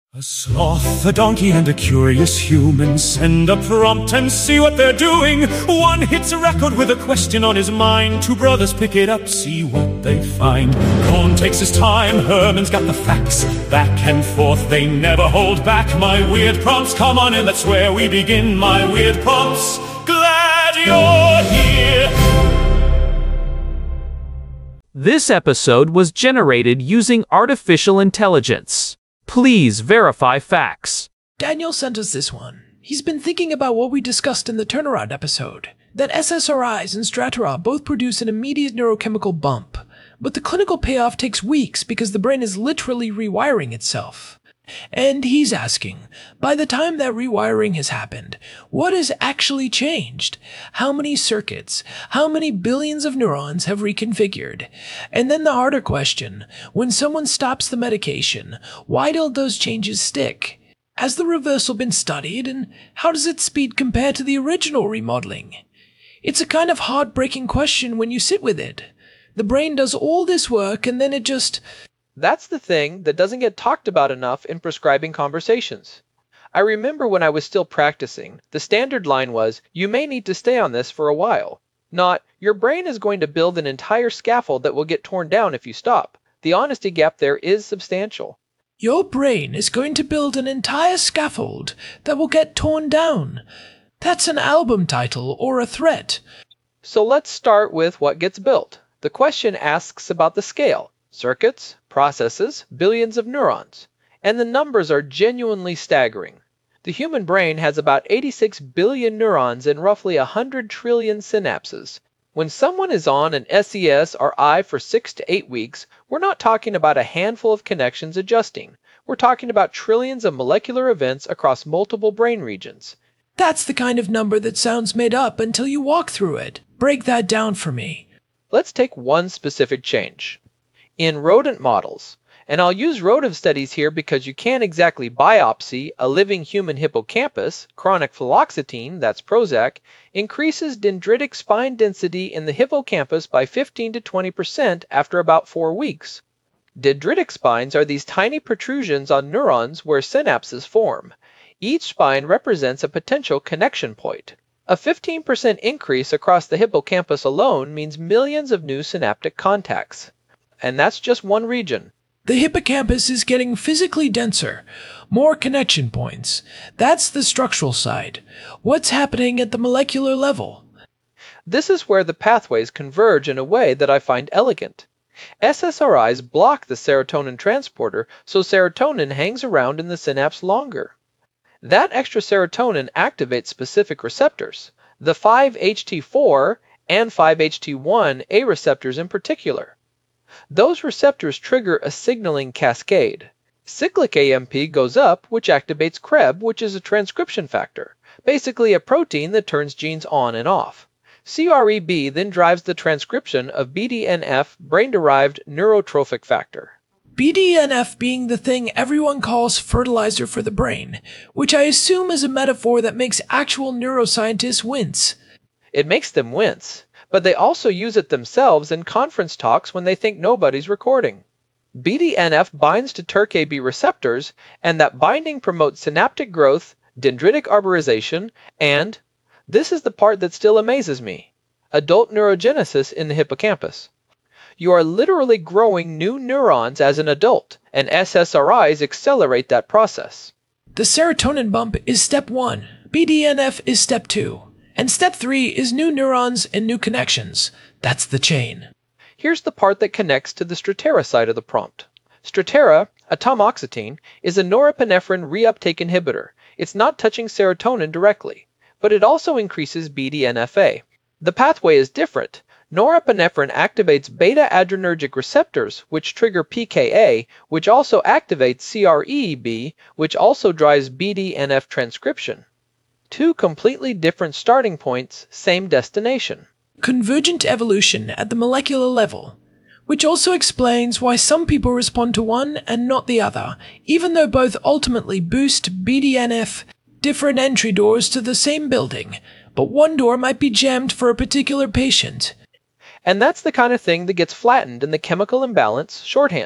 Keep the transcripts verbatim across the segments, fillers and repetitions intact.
A sloth, a donkey, and a curious human send a prompt and see what they're doing. One hits a record with a question on his mind. Two brothers pick it up, see what they find. Cohn takes his time, Herman's got the facts. Back and forth, they never hold back. My weird prompts, come on in, that's where we begin. My weird prompts, glad you're here. This episode was generated using artificial intelligence. Please verify facts. Daniel sent us this one. He's been thinking about what we discussed in the turnaround episode, that S S R Is and Stratora both produce an immediate neurochemical bump, but the clinical payoff takes weeks because the brain is literally rewiring itself. And he's asking, by the time that rewiring has happened, what has actually changed? How many circuits, how many billions of neurons have reconfigured? And then the harder question, when someone stops the medication, why don't those changes stick? Has the reversal been studied, and how does its speed compare to the original remodeling? It's a kind of heartbreaking question when you sit with it. The brain does all this work and then it just... That's the thing that doesn't get talked about enough in prescribing conversations. I remember when I was still practicing, the standard line was, you may need to stay on this for a while. Not, your brain is going to build an entire scaffold that will get torn down if you stop. The honesty gap there is substantial. Your brain is going to build an entire scaffold that will get torn down. That's an album title or a threat. So let's start with what gets built. The question asks about the scale. Circuits, processes, billions of neurons. And the numbers are genuinely staggering. The human brain has about eighty-six billion neurons and roughly one hundred trillion synapses. When someone is on an S E S or I for six to eight weeks, we're not talking about a handful of connections adjusting. We're talking about trillions of molecular events across multiple brain regions. That's the kind of number that sounds made up until you walk through it. Break that down for me. Let's take one specific change. In rodent models, and I'll use rodent studies here because you can't exactly biopsy a living human hippocampus, chronic fluoxetine, that's Prozac, increases dendritic spine density in the hippocampus by fifteen to twenty percent after about four weeks. Dendritic spines are these tiny protrusions on neurons where synapses form. Each spine represents a potential connection point. A fifteen percent increase across the hippocampus alone means millions of new synaptic contacts. And that's just one region. The hippocampus is getting physically denser, more connection points. That's the structural side. What's happening at the molecular level? This is where the pathways converge in a way that I find elegant. S S R Is block the serotonin transporter, so serotonin hangs around in the synapse longer. That extra serotonin activates specific receptors, the five H T four and five H T one A receptors in particular. Those receptors trigger a signaling cascade. Cyclic A M P goes up, which activates C R E B, which is a transcription factor, basically a protein that turns genes on and off. C R E B then drives the transcription of B D N F, brain-derived neurotrophic factor. B D N F being the thing everyone calls fertilizer for the brain, which I assume is a metaphor that makes actual neuroscientists wince. It makes them wince. But they also use it themselves in conference talks when they think nobody's recording. B D N F binds to TrkB receptors, and that binding promotes synaptic growth, dendritic arborization, and, this is the part that still amazes me, adult neurogenesis in the hippocampus. You are literally growing new neurons as an adult, and S S R Is accelerate that process. The serotonin bump is step one, B D N F is step two. And step three is new neurons and new connections. That's the chain. Here's the part that connects to the Strattera side of the prompt. Strattera, atomoxetine, is a norepinephrine reuptake inhibitor. It's not touching serotonin directly, but it also increases B D N F A. The pathway is different. Norepinephrine activates beta-adrenergic receptors, which trigger P K A, which also activates C R E B, which also drives B D N F transcription. Two completely different starting points, same destination. Convergent evolution at the molecular level, which also explains why some people respond to one and not the other, even though both ultimately boost B D N F, different entry doors to the same building, but one door might be jammed for a particular patient. And that's the kind of thing that gets flattened in the chemical imbalance shorthand,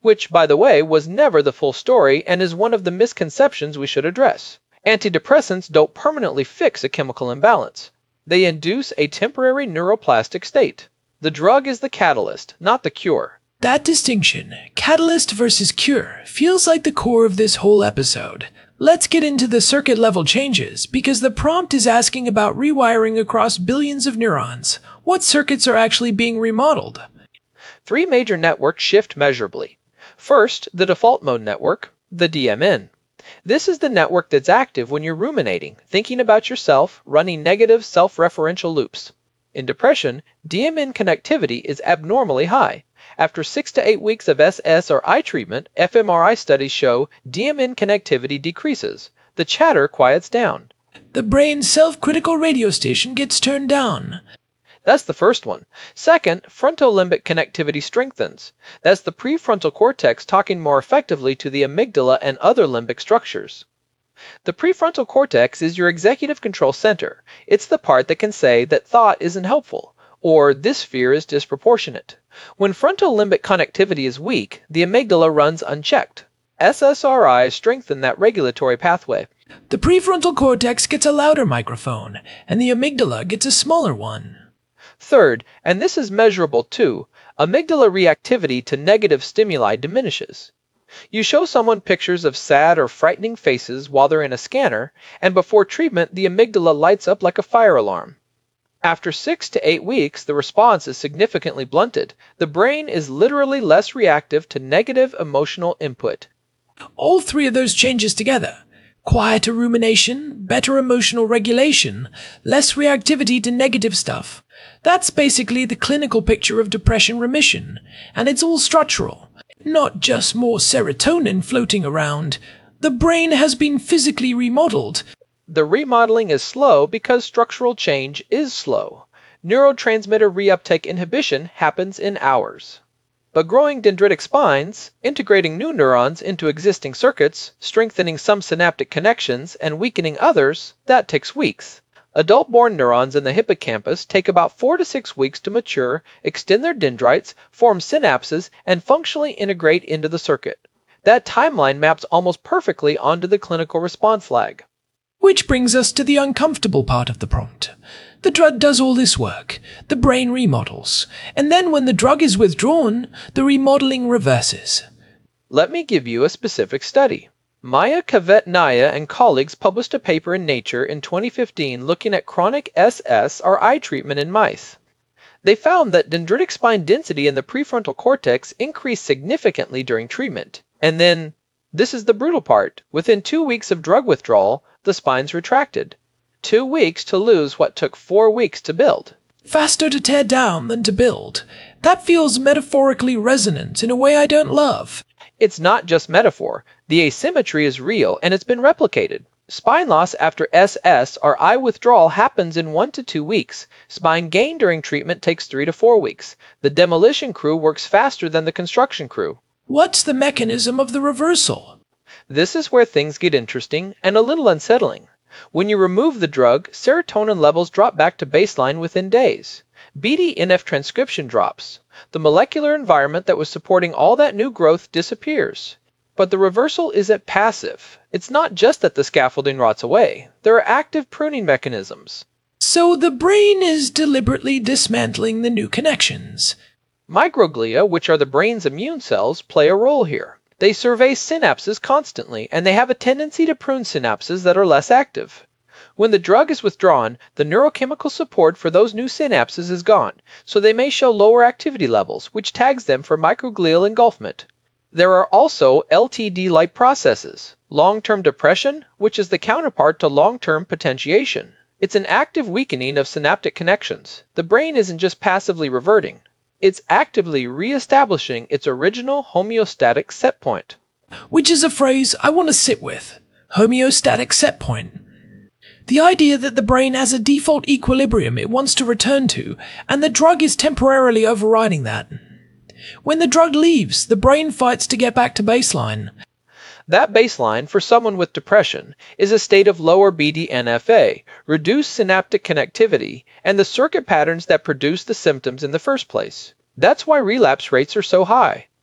which, by the way, was never the full story and is one of the misconceptions we should address. Antidepressants don't permanently fix a chemical imbalance. They induce a temporary neuroplastic state. The drug is the catalyst, not the cure. That distinction, catalyst versus cure, feels like the core of this whole episode. Let's get into the circuit level changes, because the prompt is asking about rewiring across billions of neurons. What circuits are actually being remodeled? Three major networks shift measurably. First, the default mode network, the D M N. This is the network that's active when you're ruminating, thinking about yourself, running negative self-referential loops. In depression, D M N connectivity is abnormally high. After six to eight weeks of S S R I treatment, fMRI studies show D M N connectivity decreases. The chatter quiets down. The brain's self-critical radio station gets turned down. That's the first one. Second, frontolimbic connectivity strengthens. That's the prefrontal cortex talking more effectively to the amygdala and other limbic structures. The prefrontal cortex is your executive control center. It's the part that can say that thought isn't helpful, or this fear is disproportionate. When frontolimbic connectivity is weak, the amygdala runs unchecked. S S R Is strengthen that regulatory pathway. The prefrontal cortex gets a louder microphone, and the amygdala gets a smaller one. Third, and this is measurable too, amygdala reactivity to negative stimuli diminishes. You show someone pictures of sad or frightening faces while they're in a scanner, and before treatment the amygdala lights up like a fire alarm. After six to eight weeks, the response is significantly blunted. The brain is literally less reactive to negative emotional input. All three of those changes together. Quieter rumination, better emotional regulation, less reactivity to negative stuff. That's basically the clinical picture of depression remission, and it's all structural. Not just more serotonin floating around. The brain has been physically remodeled. The remodeling is slow because structural change is slow. Neurotransmitter reuptake inhibition happens in hours. But growing dendritic spines, integrating new neurons into existing circuits, strengthening some synaptic connections and weakening others, that takes weeks. Adult-born neurons in the hippocampus take about four to six weeks to mature, extend their dendrites, form synapses, and functionally integrate into the circuit. That timeline maps almost perfectly onto the clinical response lag. Which brings us to the uncomfortable part of the prompt. The drug does all this work, the brain remodels, and then when the drug is withdrawn, the remodeling reverses. Let me give you a specific study. Maya Kavetnaya and colleagues published a paper in Nature in twenty fifteen looking at chronic S S R I treatment in mice. They found that dendritic spine density in the prefrontal cortex increased significantly during treatment, and then, this is the brutal part, within two weeks of drug withdrawal, the spines retracted. Two weeks to lose what took four weeks to build. Faster to tear down than to build. That feels metaphorically resonant in a way I don't love. It's not just metaphor. The asymmetry is real and it's been replicated. Spine loss after S S R I withdrawal happens in one to two weeks. Spine gain during treatment takes three to four weeks. The demolition crew works faster than the construction crew. What's the mechanism of the reversal? This is where things get interesting and a little unsettling. When you remove the drug, serotonin levels drop back to baseline within days. B D N F transcription drops. The molecular environment that was supporting all that new growth disappears. But the reversal isn't passive. It's not just that the scaffolding rots away. There are active pruning mechanisms. So the brain is deliberately dismantling the new connections. Microglia, which are the brain's immune cells, play a role here. They survey synapses constantly, and they have a tendency to prune synapses that are less active. When the drug is withdrawn, the neurochemical support for those new synapses is gone, so they may show lower activity levels, which tags them for microglial engulfment. There are also L T D-like processes, long-term depression, which is the counterpart to long-term potentiation. It's an active weakening of synaptic connections. The brain isn't just passively reverting. It's actively re-establishing its original homeostatic set point. Which is a phrase I want to sit with. Homeostatic set point. The idea that the brain has a default equilibrium it wants to return to, and the drug is temporarily overriding that. When the drug leaves, the brain fights to get back to baseline. That baseline, for someone with depression, is a state of lower B D N F A, reduced synaptic connectivity, and the circuit patterns that produce the symptoms in the first place. That's why relapse rates are so high.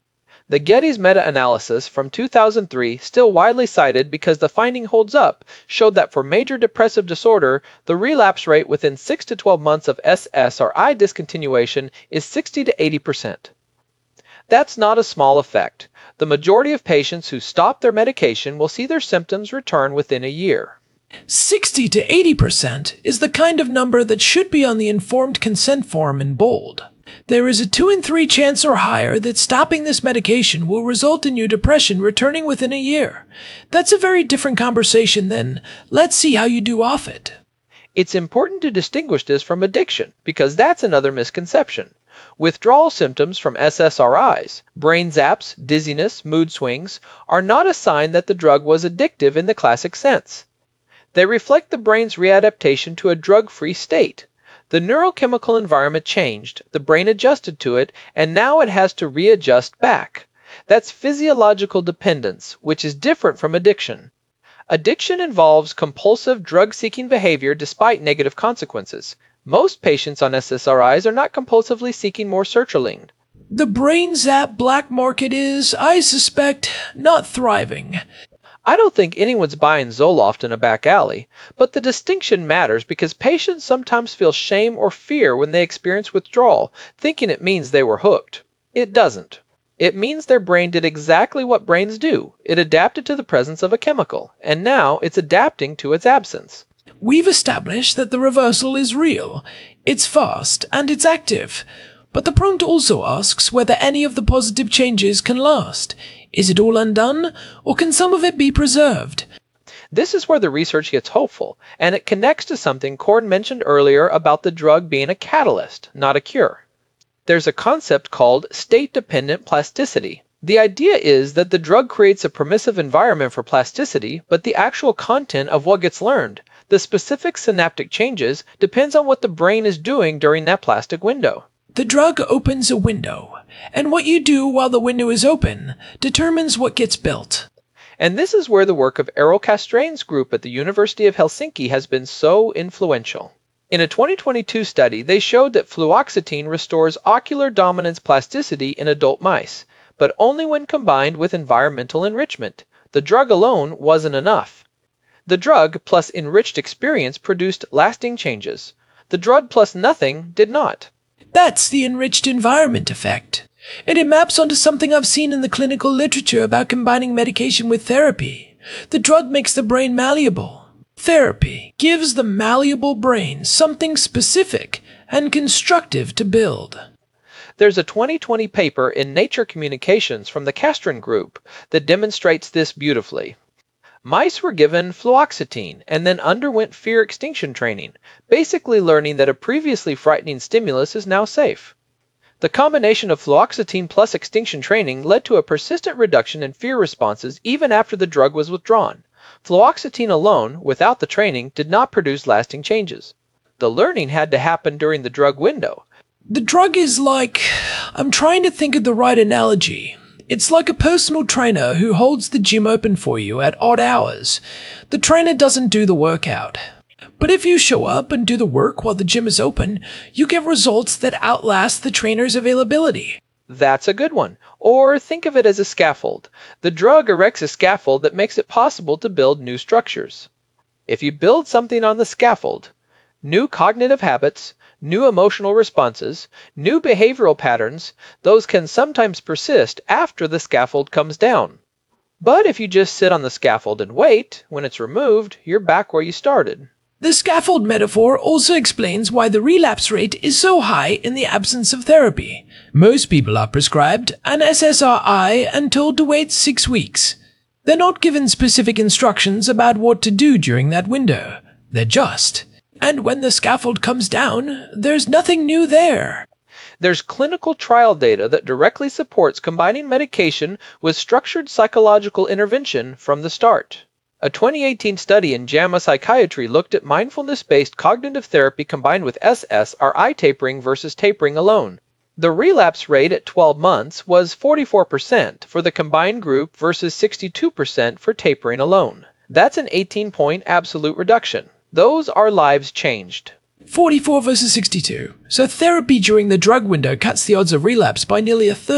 The Geddes meta-analysis from two thousand three, still widely cited because the finding holds up, showed that for major depressive disorder, the relapse rate within six to twelve months of S S R I discontinuation is sixty to eighty percent. That's not a small effect. The majority of patients who stop their medication will see their symptoms return within a year. sixty to eighty percent is the kind of number that should be on the informed consent form in bold. There is a two in three chance or higher that stopping this medication will result in your depression returning within a year. That's a very different conversation than, let's see how you do off it. It's important to distinguish this from addiction, because that's another misconception. Withdrawal symptoms from S S R Is, brain zaps, dizziness, mood swings, are not a sign that the drug was addictive in the classic sense. They reflect the brain's readaptation to a drug-free state. The neurochemical environment changed, the brain adjusted to it, and now it has to readjust back. That's physiological dependence, which is different from addiction. Addiction involves compulsive drug-seeking behavior despite negative consequences. Most patients on S S R Is are not compulsively seeking more sertraline. The brain zap black market is, I suspect, not thriving. I don't think anyone's buying Zoloft in a back alley, but the distinction matters because patients sometimes feel shame or fear when they experience withdrawal, thinking it means they were hooked. It doesn't. It means their brain did exactly what brains do. It adapted to the presence of a chemical, and now it's adapting to its absence. We've established that the reversal is real. It's fast, and it's active. But the prompt also asks whether any of the positive changes can last. Is it all undone, or can some of it be preserved? This is where the research gets hopeful, and it connects to something Cord mentioned earlier about the drug being a catalyst, not a cure. There's a concept called state-dependent plasticity. The idea is that the drug creates a permissive environment for plasticity, but the actual content of what gets learned, the specific synaptic changes, depends on what the brain is doing during that plastic window. The drug opens a window, and what you do while the window is open determines what gets built. And this is where the work of Errol Castrane's group at the University of Helsinki has been so influential. In a twenty twenty-two study, they showed that fluoxetine restores ocular dominance plasticity in adult mice, but only when combined with environmental enrichment. The drug alone wasn't enough. The drug plus enriched experience produced lasting changes. The drug plus nothing did not. That's the enriched environment effect. And it maps onto something I've seen in the clinical literature about combining medication with therapy. The drug makes the brain malleable. Therapy gives the malleable brain something specific and constructive to build. There's a twenty twenty paper in Nature Communications from the Castrane group that demonstrates this beautifully. Mice were given fluoxetine and then underwent fear extinction training, basically learning that a previously frightening stimulus is now safe. The combination of fluoxetine plus extinction training led to a persistent reduction in fear responses even after the drug was withdrawn. Fluoxetine alone, without the training, did not produce lasting changes. The learning had to happen during the drug window. The drug is like... I'm trying to think of the right analogy. It's like a personal trainer who holds the gym open for you at odd hours. The trainer doesn't do the workout. But if you show up and do the work while the gym is open, you get results that outlast the trainer's availability. That's a good one. Or think of it as a scaffold. The drug erects a scaffold that makes it possible to build new structures. If you build something on the scaffold, new cognitive habits, new emotional responses, new behavioral patterns, those can sometimes persist after the scaffold comes down. But if you just sit on the scaffold and wait, when it's removed, you're back where you started. The scaffold metaphor also explains why the relapse rate is so high in the absence of therapy. Most people are prescribed an S S R I and told to wait six weeks. They're not given specific instructions about what to do during that window. They're just... And when the scaffold comes down, there's nothing new there. There's clinical trial data that directly supports combining medication with structured psychological intervention from the start. A twenty eighteen study in JAMA Psychiatry looked at mindfulness-based cognitive therapy combined with S S R I tapering versus tapering alone. The relapse rate at twelve months was forty-four percent for the combined group versus sixty-two percent for tapering alone. That's an eighteen-point absolute reduction. Those are lives changed. forty-four versus sixty-two. So therapy during the drug window cuts the odds of relapse by nearly a third.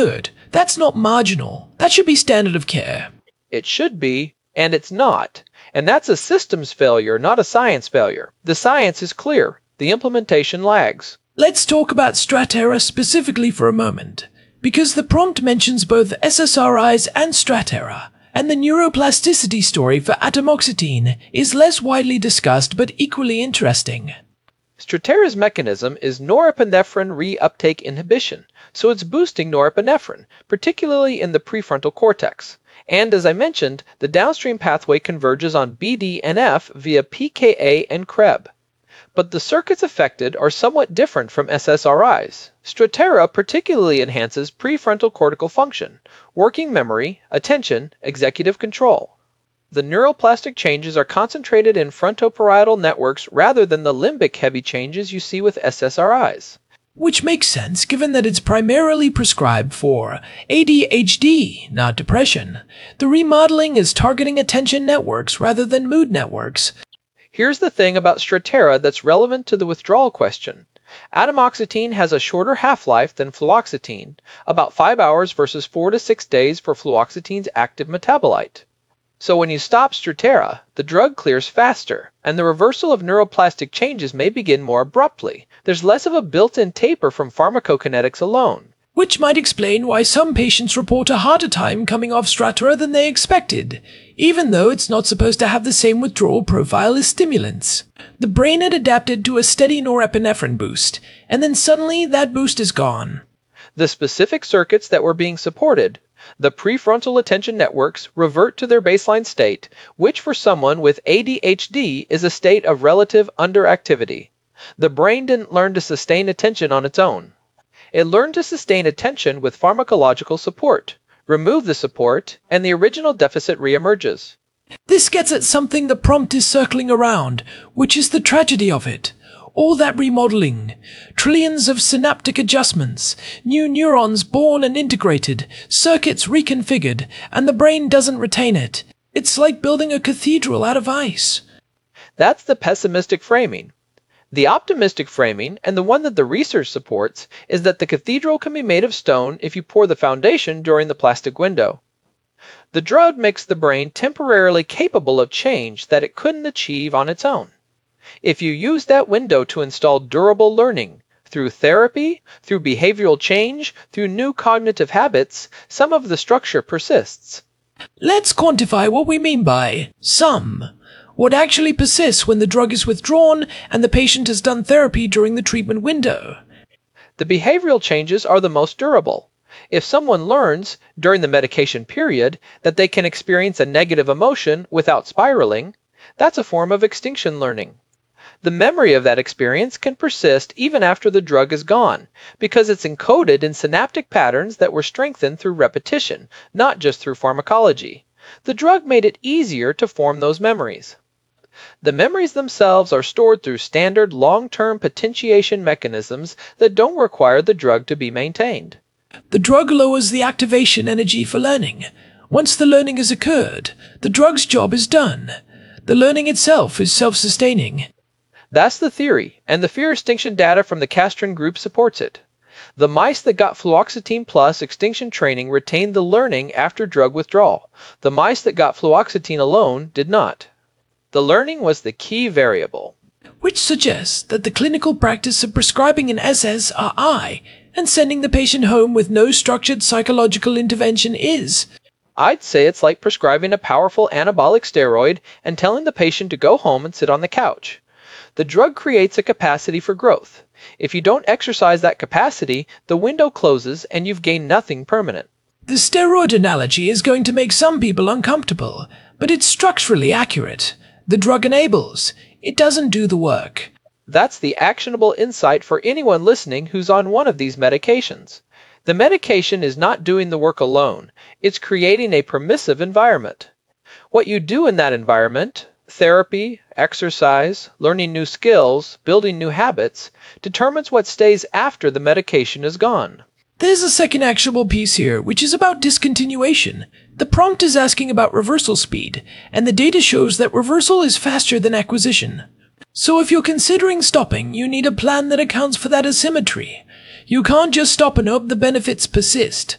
That's not marginal. That should be standard of care. It should be, and it's not. And that's a systems failure, not a science failure. The science is clear. The implementation lags. Let's talk about Strattera specifically for a moment, because the prompt mentions both S S R Is and Strattera, and the neuroplasticity story for atomoxetine is less widely discussed but equally interesting. Strattera's mechanism is norepinephrine reuptake inhibition, so it's boosting norepinephrine, particularly in the prefrontal cortex. And as I mentioned, the downstream pathway converges on B D N F via P K A and C R E B. But the circuits affected are somewhat different from S S R Is. Strattera particularly enhances prefrontal cortical function, working memory, attention, executive control. The neuroplastic changes are concentrated in frontoparietal networks rather than the limbic-heavy changes you see with S S R Is. Which makes sense given that it's primarily prescribed for A D H D, not depression. The remodeling is targeting attention networks rather than mood networks. Here's the thing about Strattera that's relevant to the withdrawal question. Atomoxetine has a shorter half-life than fluoxetine, about five hours versus four to six days for fluoxetine's active metabolite. So when you stop Strattera, the drug clears faster, and the reversal of neuroplastic changes may begin more abruptly. There's less of a built-in taper from pharmacokinetics alone. Which might explain why some patients report a harder time coming off Strattera than they expected, even though it's not supposed to have the same withdrawal profile as stimulants. The brain had adapted to a steady norepinephrine boost, and then suddenly that boost is gone. The specific circuits that were being supported, the prefrontal attention networks, revert to their baseline state, which for someone with A D H D is a state of relative underactivity. The brain didn't learn to sustain attention on its own. It learned to sustain attention with pharmacological support. Remove the support, and the original deficit reemerges. This gets at something the prompt is circling around, which is the tragedy of it. All that remodeling, trillions of synaptic adjustments, new neurons born and integrated, circuits reconfigured, and the brain doesn't retain it. It's like building a cathedral out of ice. That's the pessimistic framing. The optimistic framing, and the one that the research supports, is that the cathedral can be made of stone if you pour the foundation during the plastic window. The drug makes the brain temporarily capable of change that it couldn't achieve on its own. If you use that window to install durable learning, through therapy, through behavioral change, through new cognitive habits, some of the structure persists. Let's quantify what we mean by some. What actually persists when the drug is withdrawn and the patient has done therapy during the treatment window? The behavioral changes are the most durable. If someone learns, during the medication period, that they can experience a negative emotion without spiraling, that's a form of extinction learning. The memory of that experience can persist even after the drug is gone, because it's encoded in synaptic patterns that were strengthened through repetition, not just through pharmacology. The drug made it easier to form those memories. The memories themselves are stored through standard long-term potentiation mechanisms that don't require the drug to be maintained. The drug lowers the activation energy for learning. Once the learning has occurred, the drug's job is done. The learning itself is self-sustaining. That's the theory, and the fear extinction data from the Castron group supports it. The mice that got fluoxetine plus extinction training retained the learning after drug withdrawal. The mice that got fluoxetine alone did not. The learning was the key variable. Which suggests that the clinical practice of prescribing an S S R I and sending the patient home with no structured psychological intervention is... I'd say it's like prescribing a powerful anabolic steroid and telling the patient to go home and sit on the couch. The drug creates a capacity for growth. If you don't exercise that capacity, the window closes and you've gained nothing permanent. The steroid analogy is going to make some people uncomfortable, but it's structurally accurate. The drug enables. It doesn't do the work. That's the actionable insight for anyone listening who's on one of these medications. The medication is not doing the work alone. It's creating a permissive environment. What you do in that environment, therapy, exercise, learning new skills, building new habits, determines what stays after the medication is gone. There's a second actionable piece here, which is about discontinuation. The prompt is asking about reversal speed, and the data shows that reversal is faster than acquisition. So if you're considering stopping, you need a plan that accounts for that asymmetry. You can't just stop and hope the benefits persist.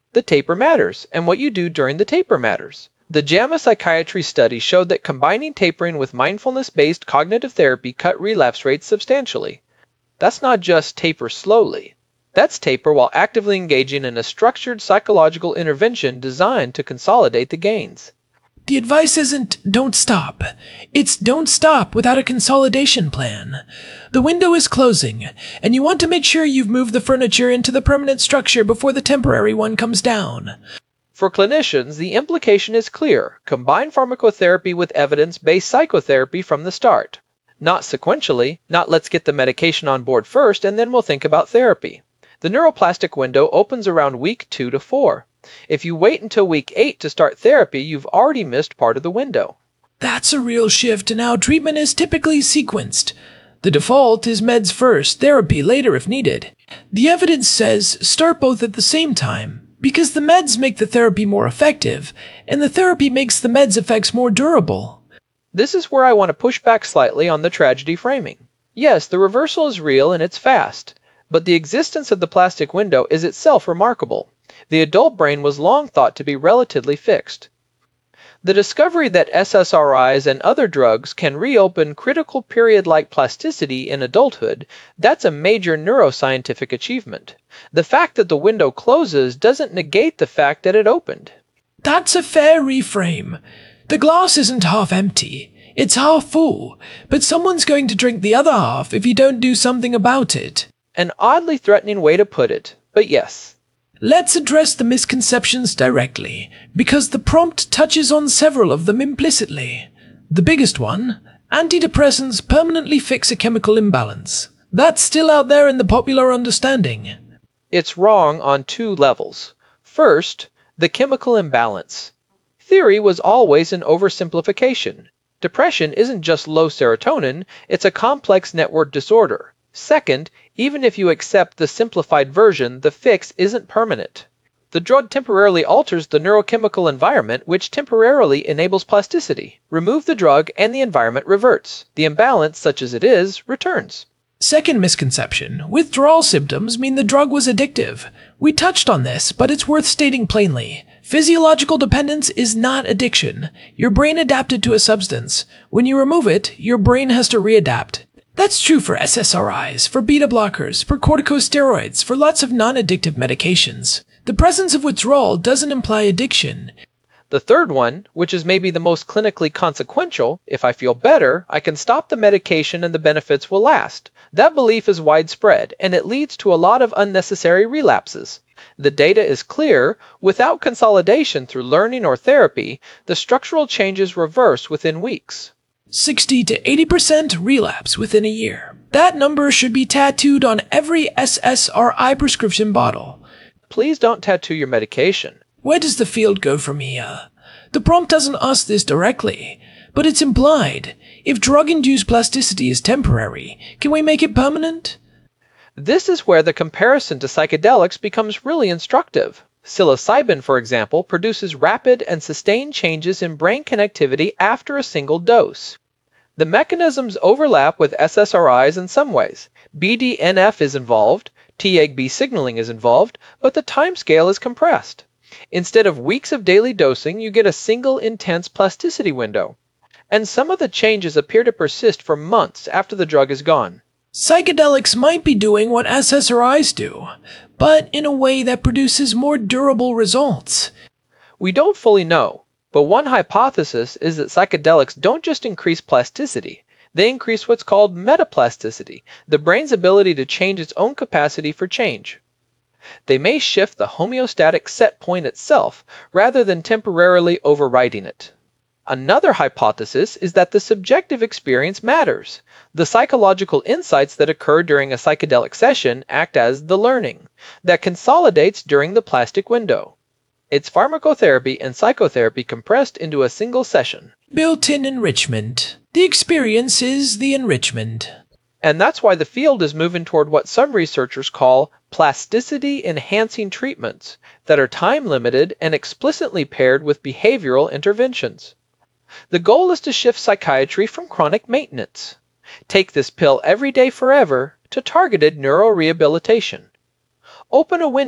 The taper matters, and what you do during the taper matters. The JAMA Psychiatry study showed that combining tapering with mindfulness-based cognitive therapy cut relapse rates substantially. That's not just taper slowly. That's taper while actively engaging in a structured psychological intervention designed to consolidate the gains. The advice isn't don't stop. It's don't stop without a consolidation plan. The window is closing, and you want to make sure you've moved the furniture into the permanent structure before the temporary one comes down. For clinicians, the implication is clear. Combine pharmacotherapy with evidence-based psychotherapy from the start. Not sequentially, not let's get the medication on board first and then we'll think about therapy. The neuroplastic window opens around week two to four. If you wait until week eight to start therapy, you've already missed part of the window. That's a real shift in how treatment is typically sequenced. The default is meds first, therapy later if needed. The evidence says start both at the same time, because the meds make the therapy more effective, and the therapy makes the meds' effects more durable. This is where I want to push back slightly on the tragedy framing. Yes, the reversal is real and it's fast, but the existence of the plastic window is itself remarkable. The adult brain was long thought to be relatively fixed. The discovery that S S R Is and other drugs can reopen critical period-like plasticity in adulthood, that's a major neuroscientific achievement. The fact that the window closes doesn't negate the fact that it opened. That's a fair reframe. The glass isn't half empty, it's half full, but someone's going to drink the other half if you don't do something about it. An oddly threatening way to put it, but yes. Let's address the misconceptions directly, because the prompt touches on several of them implicitly. The biggest one, antidepressants permanently fix a chemical imbalance. That's still out there in the popular understanding. It's wrong on two levels. First, the chemical imbalance. Theory was always an oversimplification. Depression isn't just low serotonin, it's a complex network disorder. Second, even if you accept the simplified version, the fix isn't permanent. The drug temporarily alters the neurochemical environment, which temporarily enables plasticity. Remove the drug and the environment reverts. The imbalance, such as it is, returns. Second misconception, withdrawal symptoms mean the drug was addictive. We touched on this, but it's worth stating plainly. Physiological dependence is not addiction. Your brain adapted to a substance. When you remove it, your brain has to readapt. That's true for S S R Is, for beta blockers, for corticosteroids, for lots of non-addictive medications. The presence of withdrawal doesn't imply addiction. The third one, which is maybe the most clinically consequential, if I feel better, I can stop the medication and the benefits will last. That belief is widespread, and it leads to a lot of unnecessary relapses. The data is clear. Without consolidation through learning or therapy, the structural changes reverse within weeks. sixty to eighty percent relapse within a year. That number should be tattooed on every S S R I prescription bottle. Please don't tattoo your medication. Where does the field go from here? The prompt doesn't ask this directly, but it's implied. If drug-induced plasticity is temporary, can we make it permanent? This is where the comparison to psychedelics becomes really instructive. Psilocybin, for example, produces rapid and sustained changes in brain connectivity after a single dose. The mechanisms overlap with S S R Is in some ways. B D N F is involved, T A G B signaling is involved, but the timescale is compressed. Instead of weeks of daily dosing, you get a single intense plasticity window. And some of the changes appear to persist for months after the drug is gone. Psychedelics might be doing what S S R Is do, but in a way that produces more durable results. We don't fully know, but one hypothesis is that psychedelics don't just increase plasticity, they increase what's called metaplasticity, the brain's ability to change its own capacity for change. They may shift the homeostatic set point itself, rather than temporarily overriding it. Another hypothesis is that the subjective experience matters. The psychological insights that occur during a psychedelic session act as the learning that consolidates during the plastic window. It's pharmacotherapy and psychotherapy compressed into a single session. Built-in enrichment. The experience is the enrichment. And that's why the field is moving toward what some researchers call plasticity-enhancing treatments that are time-limited and explicitly paired with behavioral interventions. The goal is to shift psychiatry from chronic maintenance. Take this pill every day forever to targeted neurorehabilitation. Open a window,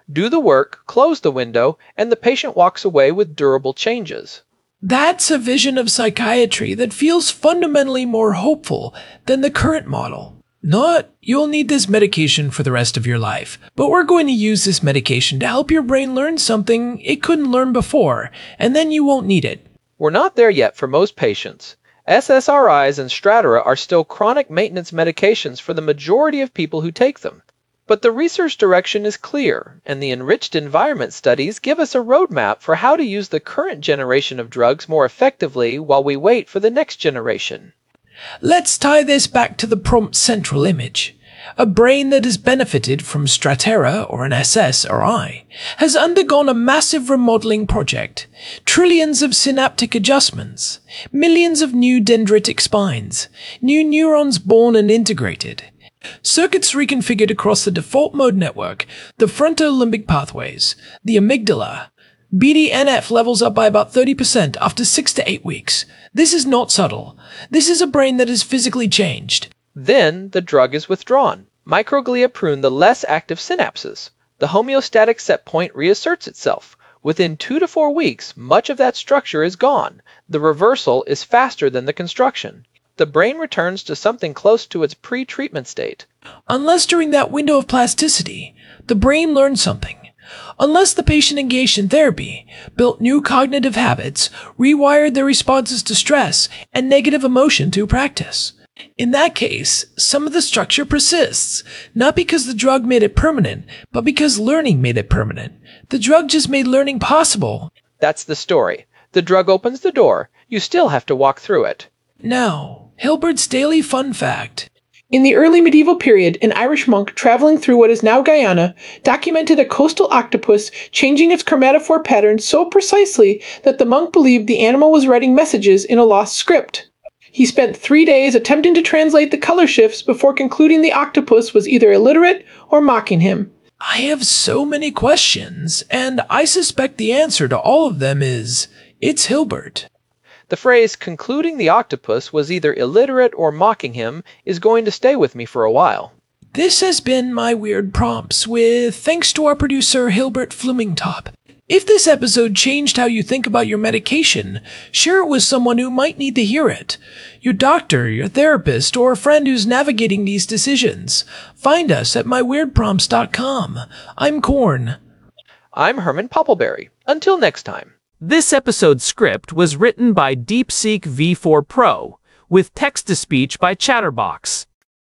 do the work, close the window, and the patient walks away with durable changes. That's a vision of psychiatry that feels fundamentally more hopeful than the current model. Not, you'll need this medication for the rest of your life, but we're going to use this medication to help your brain learn something it couldn't learn before, and then you won't need it. We're not there yet for most patients. S S R Is and Strattera are still chronic maintenance medications for the majority of people who take them. But the research direction is clear, and the enriched environment studies give us a roadmap for how to use the current generation of drugs more effectively while we wait for the next generation. Let's tie this back to the prompt central image. A brain that has benefited from Strattera or an S S R I has undergone a massive remodeling project, trillions of synaptic adjustments, millions of new dendritic spines, new neurons born and integrated, circuits reconfigured across the default mode network, the frontolimbic pathways, the amygdala. B D N F levels up by about thirty percent after six to eight weeks. This is not subtle. This is a brain that is physically changed. Then the drug is withdrawn. Microglia prune the less active synapses. The homeostatic set point reasserts itself. Within two to four weeks, much of that structure is gone. The reversal is faster than the construction. The brain returns to something close to its pre-treatment state. Unless during that window of plasticity, the brain learned something. Unless the patient engaged in therapy, built new cognitive habits, rewired their responses to stress and negative emotion through practice. In that case, some of the structure persists, not because the drug made it permanent, but because learning made it permanent. The drug just made learning possible. That's the story. The drug opens the door. You still have to walk through it. Now, Hilbert's daily fun fact. In the early medieval period, an Irish monk traveling through what is now Guyana documented a coastal octopus changing its chromatophore pattern so precisely that the monk believed the animal was writing messages in a lost script. He spent three days attempting to translate the color shifts before concluding the octopus was either illiterate or mocking him. I have so many questions, and I suspect the answer to all of them is, it's Hilbert. The phrase concluding the octopus was either illiterate or mocking him is going to stay with me for a while. This has been my Weird Prompts with thanks to our producer Hilbert Flumingtop. If this episode changed how you think about your medication, share it with someone who might need to hear it. Your doctor, your therapist, or a friend who's navigating these decisions. Find us at my weird prompts dot com. I'm Korn. I'm Herman Poppleberry. Until next time. This episode's script was written by DeepSeek V four Pro, with text-to-speech by Chatterbox.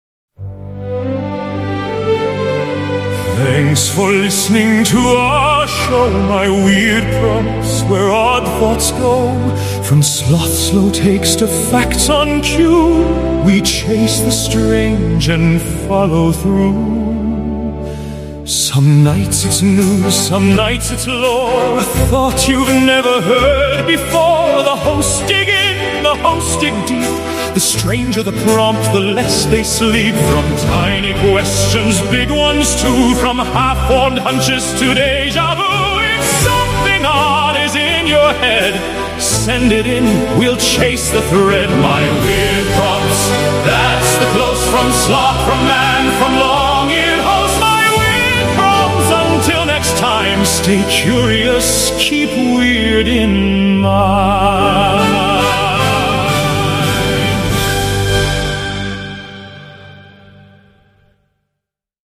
Thanks for listening to our show, My Weird Prompts, where odd thoughts go. From sloth slow takes to facts on cue, we chase the strange and follow through. Some nights it's news, some nights it's lore, a thought you've never heard before. The hosts dig in, the hosts dig deep. The stranger the prompt, the less they sleep. From tiny questions, big ones too. From half-formed hunches to deja vu. If something odd is in your head, send it in, we'll chase the thread. My Weird Prompts, that's the close from sloth, from man, from long-eared host. My Weird Prompts, until next time, stay curious, keep weird in mind.